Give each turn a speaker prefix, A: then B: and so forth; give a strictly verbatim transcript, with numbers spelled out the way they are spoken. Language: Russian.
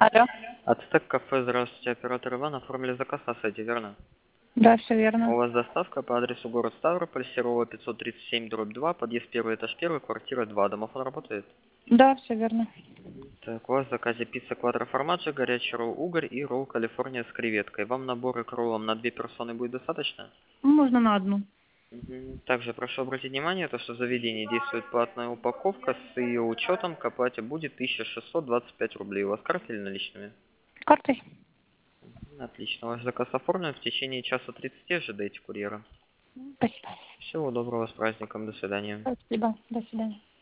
A: Алло.
B: Ацтек кафе, здравствуйте, оператор Иван, оформили заказ на сайте, верно?
A: Да, все
B: У
A: верно.
B: вас доставка по адресу город Ставрополь, Серова пятьсот тридцать семь, дробь два, подъезд первый, этаж первый, квартира два, домофон работает?
A: Да, все верно.
B: Так, у вас в заказе пицца квадро формаджо, горячий ролл угорь и ролл Калифорния с креветкой. Вам наборы к роллам на две персоны будет достаточно?
A: Можно на одну.
B: Мгм. Также прошу обратить внимание, то, что в заведении действует платная упаковка, с ее учетом к оплате будет тысяча шестьсот двадцать пять рублей. У вас карты или наличными?
A: Картой.
B: Отлично, ваш заказ оформлен, в течение часа тридцати ожидайте курьера.
A: Спасибо.
B: Всего доброго, с праздником, до свидания.
A: Спасибо. До свидания.